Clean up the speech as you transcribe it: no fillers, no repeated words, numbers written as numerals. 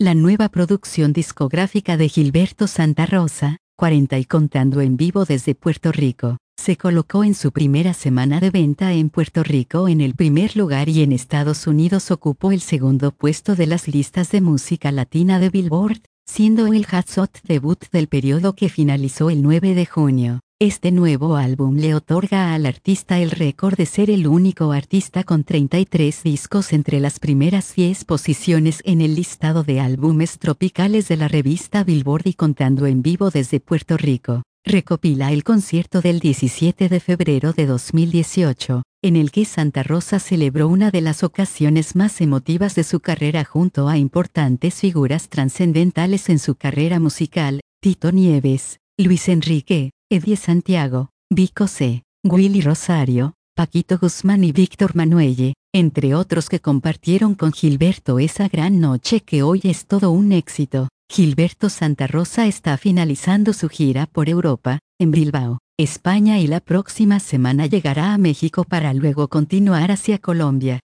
La nueva producción discográfica de Gilberto Santa Rosa, 40 y contando en vivo desde Puerto Rico, se colocó en su primera semana de venta en Puerto Rico en el primer lugar y en Estados Unidos ocupó el segundo puesto de las listas de música latina de Billboard, siendo el hot debut del periodo que finalizó el 9 de junio. Este nuevo álbum le otorga al artista el récord de ser el único artista con 33 discos entre las primeras 10 posiciones en el listado de álbumes tropicales de la revista Billboard y contando en vivo desde Puerto Rico. Recopila el concierto del 17 de febrero de 2018, en el que Santa Rosa celebró una de las ocasiones más emotivas de su carrera junto a importantes figuras trascendentales en su carrera musical, Tito Nieves, Luis Enrique, Eddie Santiago, Vico C., Willy Rosario, Paquito Guzmán y Víctor Manuelle, entre otros que compartieron con Gilberto esa gran noche que hoy es todo un éxito. Gilberto Santa Rosa está finalizando su gira por Europa, en Bilbao, España y la próxima semana llegará a México para luego continuar hacia Colombia.